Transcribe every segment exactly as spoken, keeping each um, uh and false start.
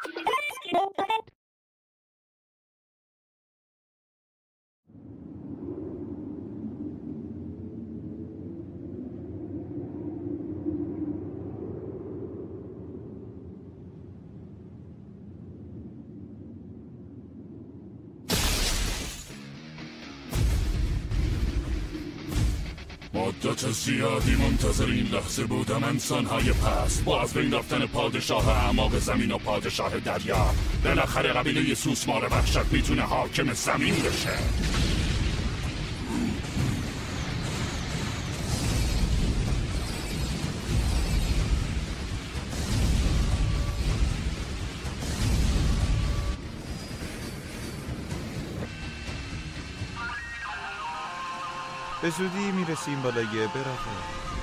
مدت زیادی منتظر این لحظه بودم، انسان‌های پست با از بین رفتن پادشاه اعماق زمین و پادشاه دریا بالاخره قبیله سوسمار وحشت میتونه حاکم زمین بشه. به زودی میرسیم بالای برهه.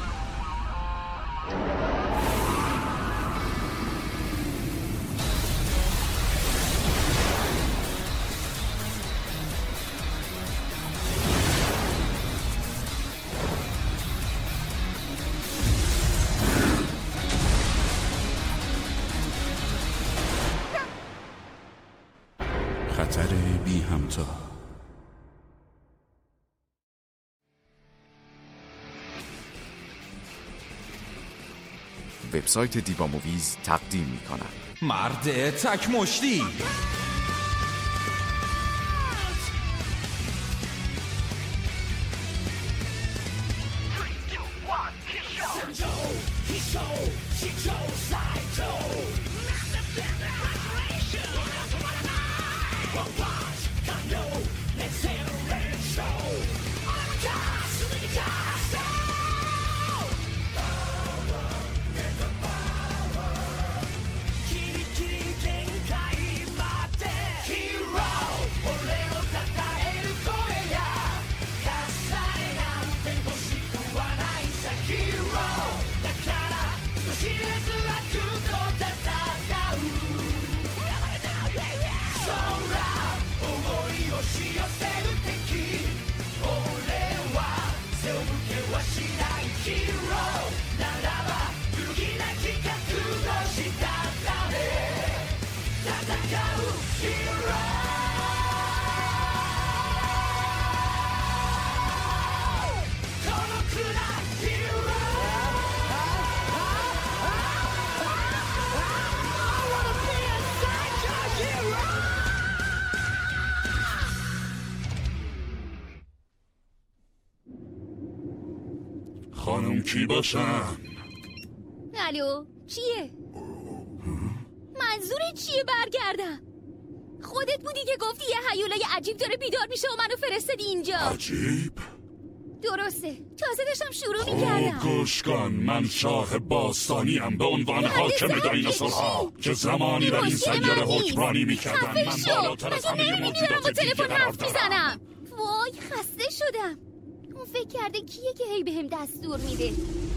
خطر بی همتا. وبسایت دیوا موویز تقدیم می‌کند مرد تک مشتی. خانم کی باشم؟ الو چیه؟ منظورت چیه برگردم؟ خودت بودی که گفتی یه هیولای عجیب داره بیدار میشه و منو فرستادی اینجا. عجیب؟ درسته، تازه داشتم شروع میکردم. گوش کن، من شاه باستانیم به عنوان حاکم دایناسورها که زمانی در این سیاره حکمرانی میکردم. من بالاتر از همه موجودات با دیگه تلفن حرف قرار میزنم. وای خسته شدم. اون فکر کرده کیه که هی بهم دستور میده؟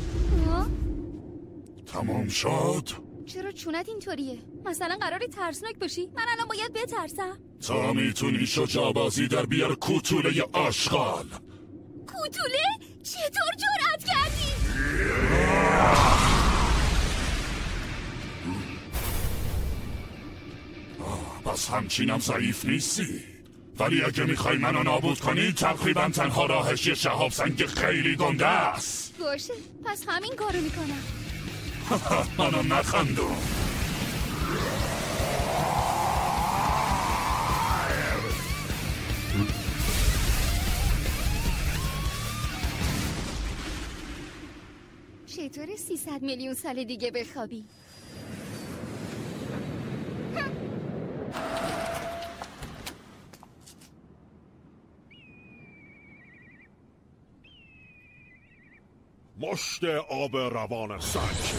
تمام شد؟ چرا چونت اینطوریه؟ مثلا قراره ترسناک باشی؟ من الان باید بترسم؟ تا میتونی شجاع بازی در بیار کوتوله آشغال. کوتوله؟ چطور جرأت کردی؟ پس همچینم ضعیف نیستی، ولی اگه میخوای منو نابود کنی تقریبا تنها راهش یه شهاب سنگ خیلی گنده است. باشه، پس همین کارو میکنم. منو نخندون. چطور سیصد میلیون سال دیگه بخوابی؟ مشت آب روان سنگ.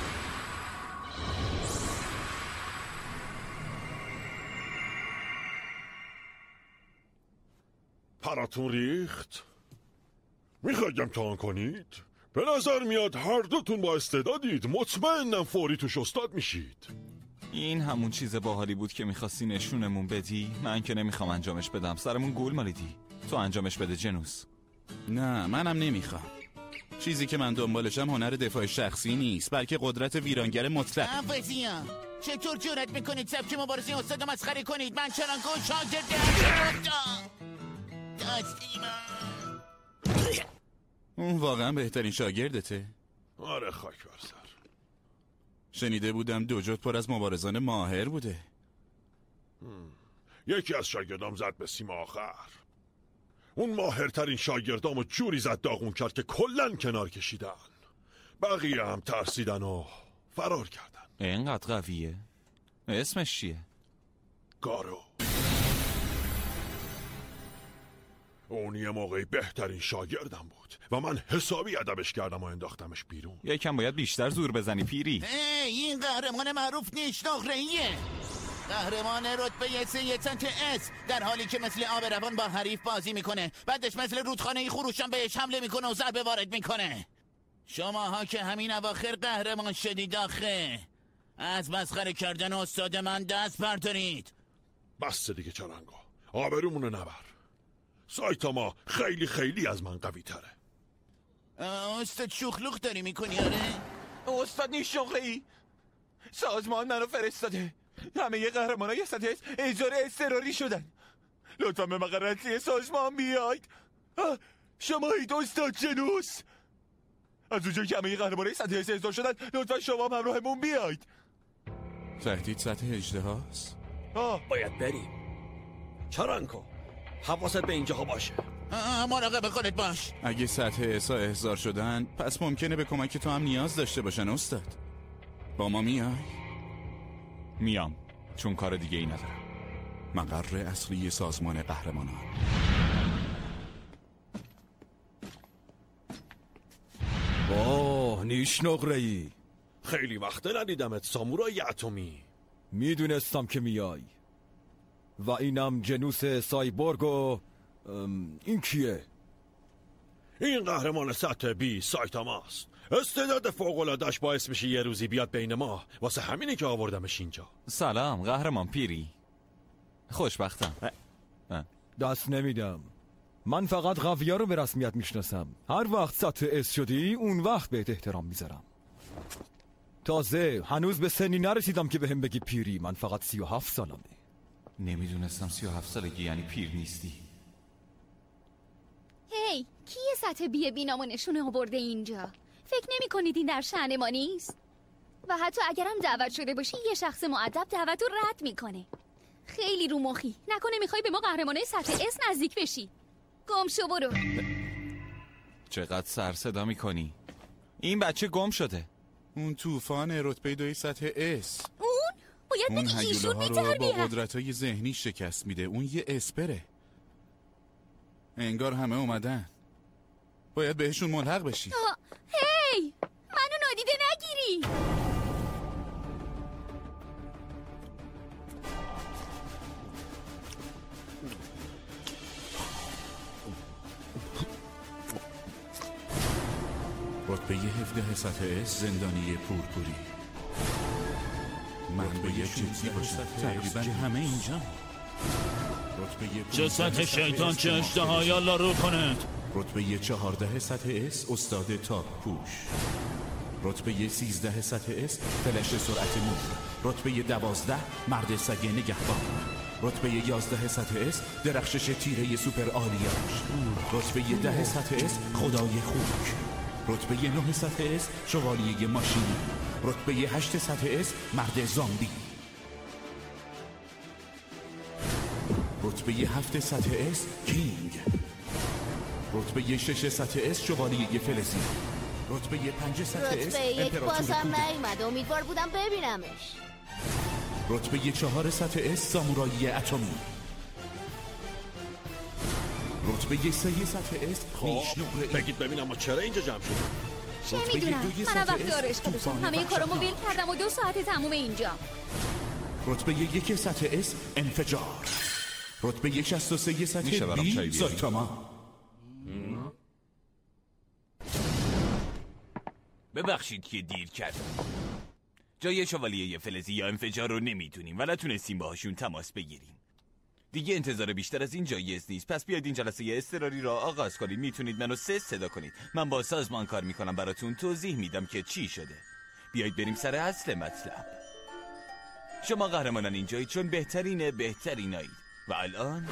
پراتون ریخت؟ میخواید امتحان کنید؟ به نظر میاد هر دوتون با استعدادید. مطمئنم فوری توش استاد میشید. این همون چیز باحالی بود که میخواستی نشونمون بدی؟ من که نمیخوام انجامش بدم، سرمون گول مالیدی. تو انجامش بده جنوس. نه منم نمیخوام. چیزی که من دنبالشم هنر دفاع شخصی نیست، بلکه قدرت ویرانگر مطلق. چطور جرأت میکنید سبک مبارزه استاد مسخره کنید؟ من چنان گوش شاگرد استاد اون واقعا بهترین شاگردته؟ آره خاک بر سر. شنیده بودم دوجوت پر از مبارزان ماهر بوده. یکی از شاگردام زد به سیم آخر. اون ماهرترین شاگردامو جوری زد داغون کرد که کلن کنار کشیدن. بقیه هم ترسیدن و فرار کردن. اینقدر قویه؟ اسمش چیه؟ گارو. اون یه موقعی بهترین شاگردم بود و من حسابی ادبش کردم و انداختمش بیرون. یکم باید بیشتر زور بزنی پیری. این قهرمان معروف نیش نقره‌ایه. قهرمان رتبه سه سنت اس، در حالی که مثل آب روان با حریف بازی میکنه، بعدش مثل رودخانه خروشان بهش حمله میکنه و ضربه وارد میکنه. شماها که همین اواخر قهرمان شدید آخه، از مسخره کردن استاد من دست بردارید. بس دیگه چرنگا، آبرومونو نبر. سایتاما خیلی خیلی از من قوی تره. استاد شوخلوخ داری میکنی آره؟ استاد نیش نقره‌ای سازمان منو فرستاده. همه یه قهرمان های سطح اجاره اضطراری شدن. لطفا به مقر اصلی سازمان بیاید. شمایید استاد جنوس. از اونجا که همه یه قهرمان های سطح اجاره شدن، لطفا شما هم همراهمون بیاید. تهدید سطح اژدهاست؟ باید بریم. چرانکو حواست به اینجاها باشه. مراقب خودت باش. اگه سطح اسا احضار شدن، پس ممکنه به کمک تو هم نیاز داشته باشن استاد. با ما میای؟ میام، چون کار دیگه ای ندارم. مقر اصلی سازمان قهرمانان. اوه نیش نقره‌ای، خیلی وقت ندیدمت سامورای اتمی. میدونستم که میای. و اینم جنوس سایبورگ و این کیه؟ این قهرمان سطح بی سایتاماست. استعداد فوق‌العاده‌اش باعث میشه یه روزی بیاد بین ما. واسه همینه که آوردمش اینجا. سلام قهرمان پیری. خوشبختم. دست نمیدم. من فقط قوی‌ها رو به رسمیت میشناسم. هر وقت سطح اس شدی اون وقت بهت احترام میذارم. تازه هنوز به سنی نرسیدم که بهم بگی پیری. من فقط سی و هفت سالمه. نمیدونستم سی و هفت سالگی یعنی پیر نیستی. هی کی سطح بی بینامو نشونه آورده اینجا؟ فکر نمی کنید این در شأن ما نیست؟ و حتی اگرم دعوت شده باشی یه شخص مؤدب دعوت رو رد میکنه. خیلی رو مخی. نکنه میخوای به ما قهرمانای سطح اس نزدیک بشی. گم شو برو. چقدر سر صدا میکنی؟ این بچه گم شده. اون طوفان رتبه دوی سطح اس. اون؟ باید اون بگی هیوله ایشون ها رو با میتربیه. قدرت‌های ذهنی شکست میده. اون یه اسپره. انگار همه اومدن. باید بهشون ملحق بشی. هی منو نادیده نگیری. رتبه هفده سطح اس زندانی پورپوری. من باید جدی باشم. تقریبا همه اینجا. چه سطح شیطان چه اشتهایی الله رو کنند. رتبه چهارده سطح اس استاد تاپ پوش. رتبه سیزده سطح اس فلش سرعت نور. رتبه دوازده مرد سگ نگهبان. رتبه یازده سطح اس درخشش تیره سوپر آلیاژ. رتبه ده سطح اس خدای خوک. رتبه نه سطح اس شوالیه ماشینی. رتبه هشت سطح اس مرد زامبی. رتبه هفت سطح اس کینگ. رتبه شش سطح اس شوالیه فلزی. رتبه پنج سطح اس رتبه یک امپراتور بازم کوده. نیومد. امیدوار بودم ببینمش. رتبه چهار سطح اس سامورایی اتمی. رتبه سه سطح اس نیش نقره‌ای. بگید ببینم ما چرا اینجا جمع شدیم؟ چه میدونم؟ من وقت دارش داشتم. همه کارامو ویل کردم و دو ساعت تموم اینجا. رتبه یک سطح اس انفجار. رتبه شصت و سه سطح بی سایتاما. ببخشید که دیر کردم. جای شوالیه فلزی یا انفجار رو نمیتونیم و نتونستیم باهاشون تماس بگیریم. دیگه انتظار بیشتر از این جایز نیست. پس بیاید این جلسه اضطراری را آغاز کنید. میتونید منو سه صدا کنید. من با سازمان کار میکنم، براتون توضیح میدم که چی شده. بیایید بریم سر اصل مطلب. شما قهرمانان اینجایید چون بهترین بهترینایید و الان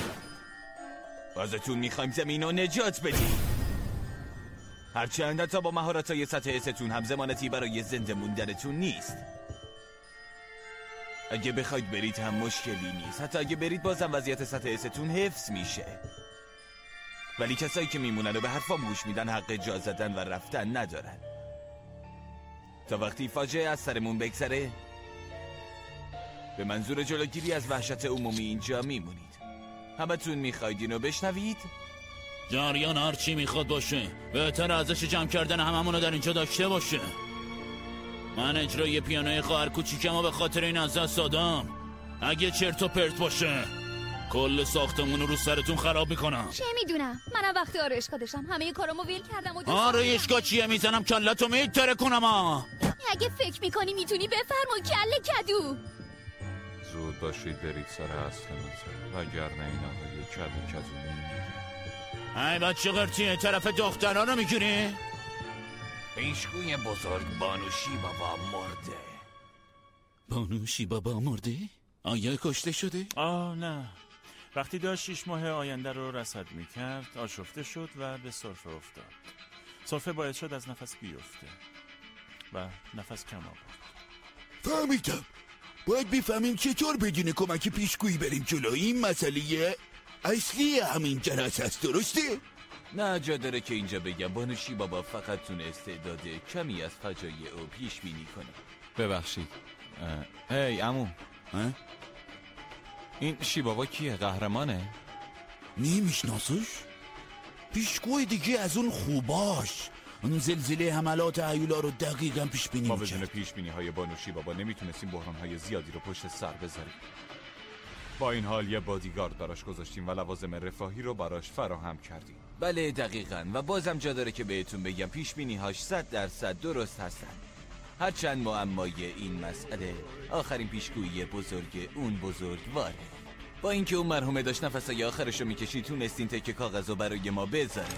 ازتون میخوایم زمین رو نجات بدید. هرچند حتی با مهارت‌های سطح استون هم ضمانتی برای زنده موندنتون نیست. اگه بخواید برید هم مشکلی نیست. حتی اگه برید بازم وضعیت سطح استون حفظ میشه. ولی کسایی که میمونن و به حرفام گوش میدن حق جا زدن و رفتن ندارن. تا وقتی فاجعه از سرمون بگذره به منظور جلوگیری از وحشت عمومی اینجا میمونید. همتون میخواید اینو بشنوید؟ جریان هر چی میخواد باشه بهتر ازش جمع کردن هممونو در اینجا داشته باشه. من اجرای پیانوی خواهر کوچیکمو به خاطر این از دست دادم. اگه چرت و پرت باشه کل ساختمون رو سرتون خراب میکنم. چه میدونم، منم وقتی آرایشگاه داشتم همه کارامو ویل کردم و دوست آرایشگاه چیه؟ میزنم کلتو میتره کنم. ها اگه فکر میکنی میتونی بفرما کله کدو. زود باشید برید سر اصل منزل وگرنه این آقای کله کدو میمیره. ای بچه قرتیه طرف دخترها رو میگیری؟ پیشگوی بزرگ بانوشی بابا مرده. بانوشی بابا مرده؟ آیا کشته شده؟ آه نه، وقتی داشت شیش ماه آینده رو رصد میکرد آشفته شد و به سرفه افتاد. سرفه باعث شد از نفس بیفته و نفس کم آورد. فهمیدم. باید بفهمیم چطور بدون کمک پیشگویی بریم جلو. این مسئله اصلی همین جلسه است، درسته؟ نه جا داره که اینجا بگم بانوشی بابا فقط تون استعداد کمی از فجایع او پیش بینی کنه. ببخشید. هی عمو، این شیبابا کیه؟ قهرمانه؟ نمیشناسوش؟ پیشگوی دیگه از اون خوباش. اون زلزله حملات هیولا رو دقیقاً پیش بینی ما می‌کرد. بدون پیش بینی های بانوشی بابا نمیتونستیم بحران های زیادی رو پشت سر بذاریم. با این حال یه بادیگارد براش گذاشتیم و لوازم رفاهی رو براش فراهم کردیم. بله دقیقاً و بازم جا داره که بهتون بگم پیش بینی هاش صد درصد درست هستن. هرچند معمای این مسئله آخرین پیشگویی بزرگ اون بزرگواره. با اینکه اون مرحومه داشت نفسای آخرشو میکشید تونستین تکه کاغذو برای ما بذاره.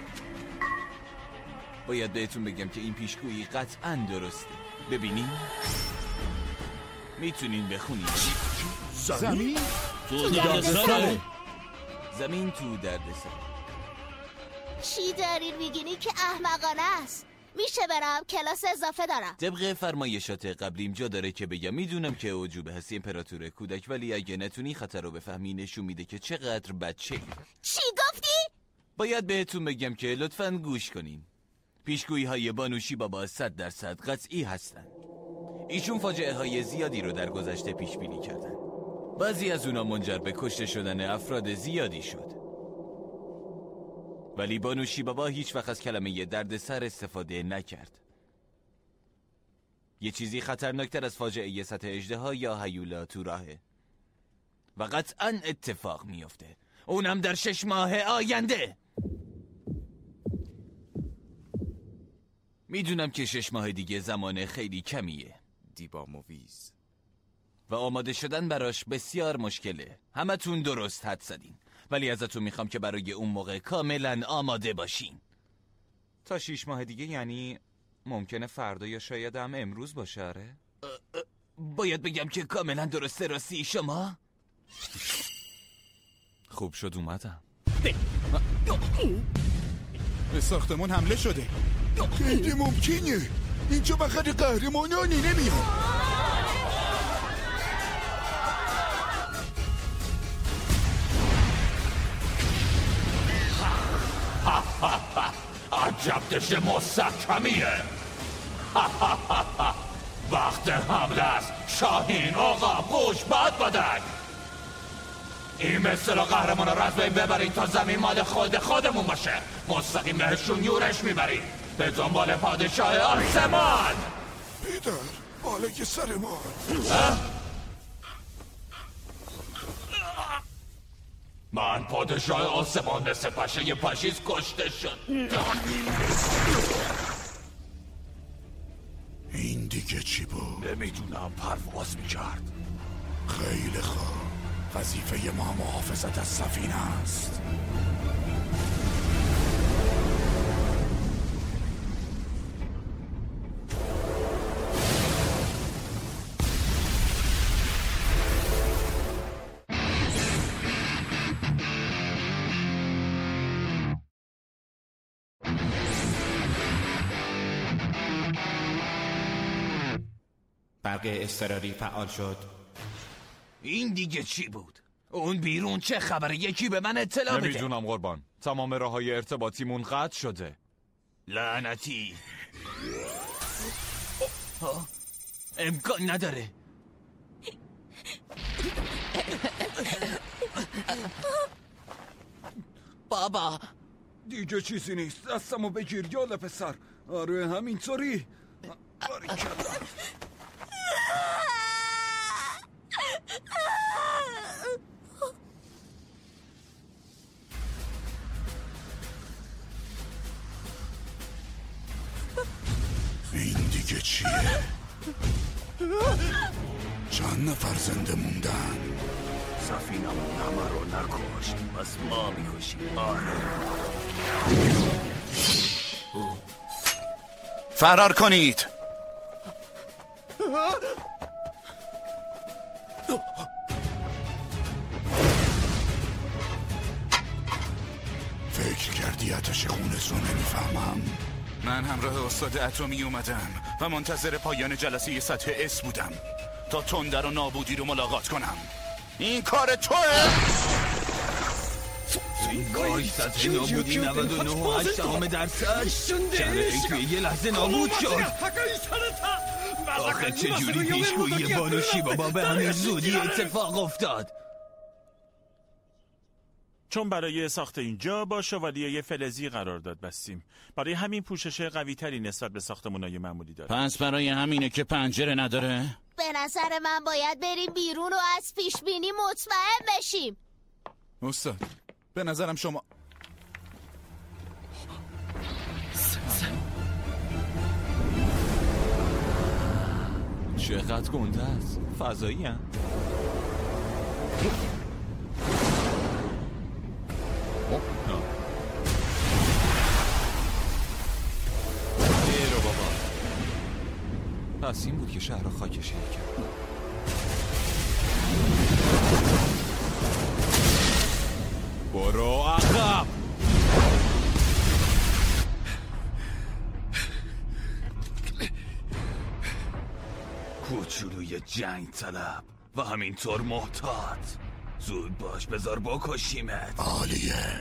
باید بهتون بگم که این پیشگویی قطعاً درسته. ببینین میتونین بخونین. زمین؟ تو دردسره. زمین تو دردسره. چی دارین میگینی که احمقانه است؟ میشه برم؟ کلاس اضافه دارم. طبق فرمایشات قبلیم جا داره که بگم میدونم که اوجوب هستی امپراتور کودک، ولی اگه نتونی خطر رو بفهمی نشون میده که چقدر بچه‌ای. چی گفتی؟ باید بهتون بگم که لطفاً گوش کنین. پیشگویی های بانوشی بابا صد درصد قطعی هستن. ایشون فاجعه های زیادی رو در گذشته پیش بینی کردن. بعضی از اونا منجر به کشته شدن افراد زیادی شد. ولی بانوشی بابا هیچ وقت از کلمه دردسر استفاده نکرد. یه چیزی خطرناکتر از فاجعه سطح اژدها یا هیولا تو راهه و قطعاً اتفاق میفته، اونم در شش ماه آینده. میدونم که شش ماه دیگه زمان خیلی کمیه. دیبا موویز و آماده شدن براش بسیار مشکله. همتون درست حد زدین، ولی ازتون میخوام که برای اون موقع کاملا آماده باشین. تا شیش ماه دیگه یعنی ممکنه فردا یا شاید هم امروز باشه. آره باید بگم که کاملا درسته. راستی شما؟ خوب شد اومدم. به ساختمون حمله شده. غیر ممکنه. اینجا بخاطر قهرمانانی نمیاد. عجب دش مستحکمیه. وقت حمله است. شاهین آقا پوش باد بدک. این مثل قهرمان رو از بین ببرید تا زمین مال خود خودمون باشه. مستقیم بهشون یورش میبرید به دنبال پادشاه آسمان. پدر بالای سر ما. من پادشاه آسمان مثل پشه پشیز کشته شد. این دیگه چی بود؟ نمیدونم، پرواز میکرد. خیلی خوب، وظیفه ما محافظت از سفینه است. برق اضطراری فعال شد. این دیگه چی بود؟ اون بیرون چه خبره؟ یکی به من اطلاع بده. نمیدونم قربان، تمام راههای ارتباطیمون قطع شده. لعنتی. امکان نداره. بابا دیگه چیزی نیست، دستمو بگیر یالا پسر. آره همینطوری. باریکلا. این دیگه چیه؟ چند نفر زنده موندن؟ سفینمون همه رو نکشت، بس ما میکشیم. آره فرار کنید. فکر کردی آتش خونس رو نمیفهمم؟ من همراه استاد اتمی اومدم و منتظر پایان جلسه سطح اس بودم تا تندر و نابودی رو ملاقات کنم. این کار توه؟ این کار سطح نابودی نود و نه و هشت دهم درصد شهر ای توی یه لحظه نابود شد. آخه چجوری پیشگویی بانوشی بابا به همین زودی اتفاق افتاد؟ چون برای ساخت اینجا با شوالیه فلزی قرارداد بستیم، برای همین پوشش قوی تری نسبت به ساختمان‌های معمولی داره. پس برای همینه که پنجره نداره؟ به نظر من باید بریم بیرون و از پیش بینی مطمئن بشیم. استاد به نظرم شما چقدر گنده است. فضایی هم ایرو بابا. پس این بود که شهر را خاکشیر کرد. برو عقب. کوچولوی جنگ طلب و همینطور محتاط. زود باش بذار بکشیمت. عالیه.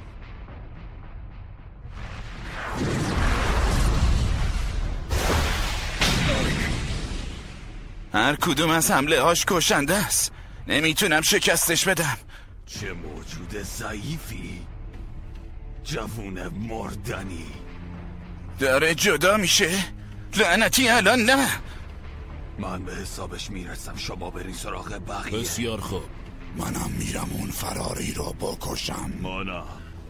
هر کدوم از حمله هاش کشنده است. نمیتونم شکستش بدم. چه موجود ضعیفی. جوون مردنی. داره جدا میشه؟ لعنتی الان نه. من به حسابش میرسم، شما برین سراغ بقیه. بسیار خوب. منم میرم اون فراری رو بکشم. مانا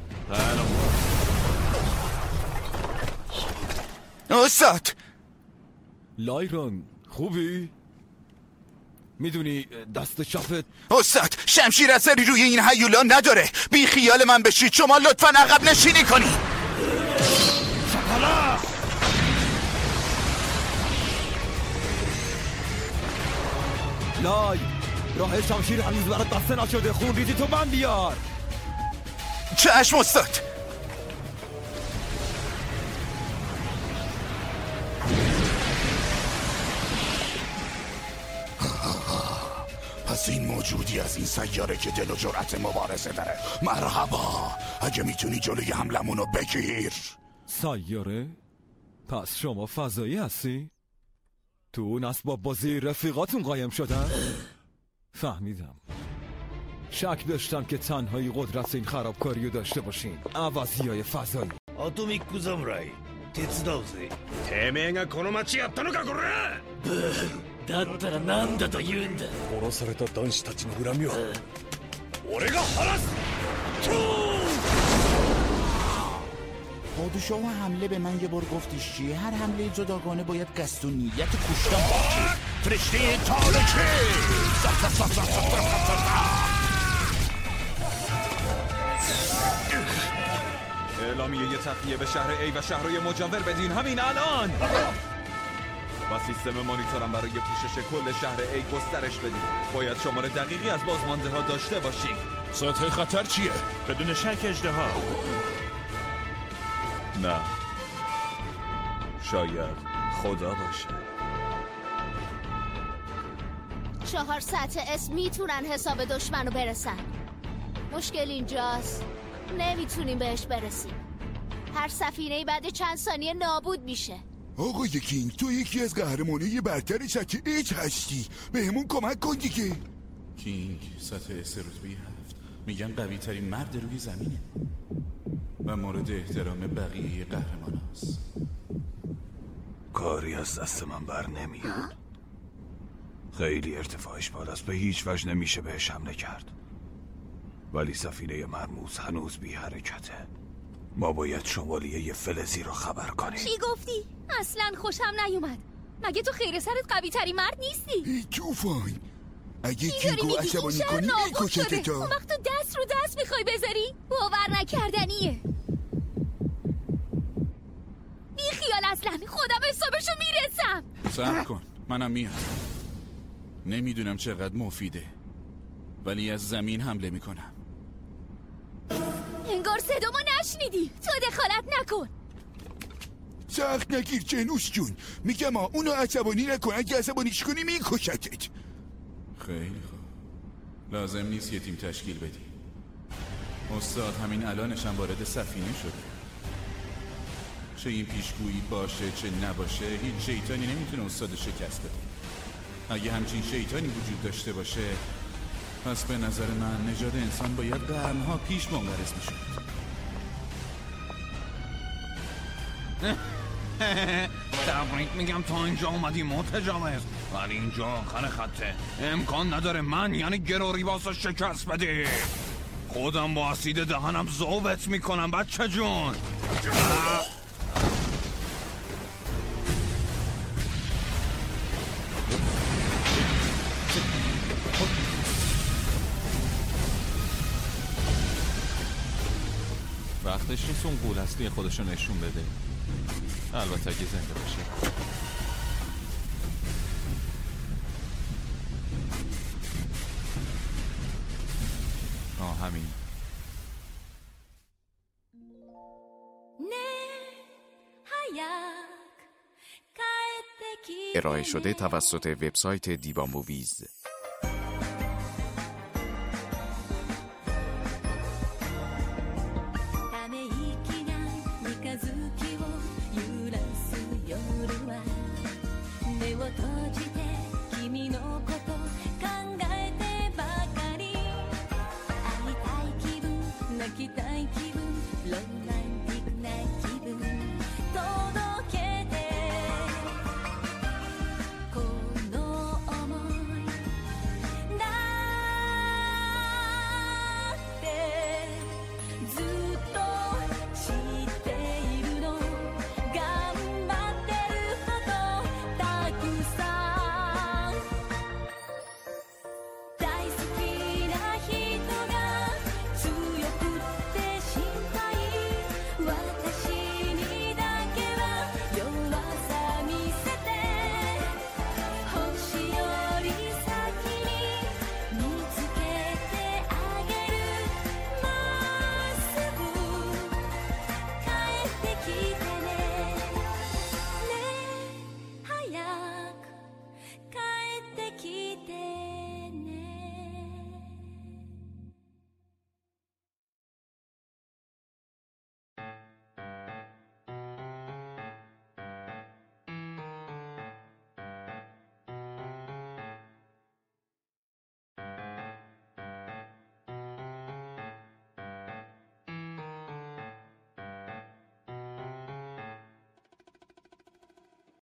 استاد لایرون خوبی؟ میدونی دست چپت؟ استاد شمشیر اثری روی این هیولا نداره. بی خیال من بشید. شما لطفا عقب نشینی کنی. شپلا لای راه شمشیر هنوز برات بسته نشده. خون ریزی تو من بیار. چشم استاد. پس این موجودی از این سیاره که دل و جرأت مبارزه داره. مرحبا. اگه میتونی جلوی حملمونو بگیر. سیاره؟ پس شما فضایی هستی؟ تو اون اسباب بازی رفیقاتون قایم شدن؟ فهمیدم. شک داشتم که تنهایی قدرت این خرابکاریو داشته باشین. عوضیای فضایی. アトミック侍手伝うぜ。てめえがこの町やったのかこら。ブーだったらなんだと言うんだ。殺された男子たちの恨みは俺が晴らす。 پادشاه حمله به من یه بار گفتش چیه؟ هر حمله جداگانه باید قصد و نیت کشتن باشه. فرشته تالکه. اعلامیه تخلیه به شهر ای و شهرهای مجاور بدین همین الان. و سیستم مانیتورم برای پوشش کل شهر ای گسترش بدین. باید شماره دقیقی از بازمانده ها داشته باشین. سطح خطر چیه؟ بدون شک اژدها. نه، شاید خدا باشه. چهار سطح اس میتونن حساب دشمنو برسن. مشکل اینجاست نمیتونیم بهش برسیم. هر سفینه‌ای بعد چند ثانیه نابود میشه. آقای کینگ تو یکی از قهرمانای برتر سطح اچ هستی، بهمون کمک کن دیگه. کینگ سطح اس رتبه هفت میگن قوی ترین مرد روی زمینه و مورد احترام بقیه قهرمان هست. کاری از دست من بر نمیاد. خیلی ارتفاعش بالاست، به هیچ وجه نمیشه بهش حمله کرد. ولی سفینه مرموز هنوز بی حرکته. ما باید شمالیه فلزی رو خبر کنیم. چی گفتی؟ اصلا خوشم نیومد. مگه تو خیر سرت قوی تری مرد نیستی؟ توفان اگه کینگو عصبانی کنی میکشته تا. اون وقت تو دست رو دست میخوای بذاری؟ باور نکردنیه. بی خیال اصلا خودم حسابشو میرسم. صبر کن منم میام. نمیدونم چقدر مفیده ولی از زمین حمله میکنم. انگار صدامو نشنیدی. تو دخالت نکن. سخت نگیر جنوس جون. میگم ها اونو عصبانی نکن، اگه عصبانیش کنی میکشتت. خیلی خوب لازم نیست یه تیم تشکیل بدی. استاد همین الانش هم وارد سفینه شده. چه این پیشگویی باشه چه نباشه هیچ شیطانی نمیتونه استاد شکست بده. اگه همچین شیطانی وجود داشته باشه پس به نظر من نژاد انسان باید قرنها پیش منقرض میشد. تبریک میگم تا اینجا اومدی متجاوز، ولی اینجا آخر خطه. امکان نداره من یعنی گروری باسا شکست بده. خودم با اسید دهنم ذوبت میکنم بچه جون. وقتش نیست اون غول اصلی خودشو نشون بده. البته اگه زنده باشه. آه همین. ارائه شده توسط وبسایت دیوا موویز.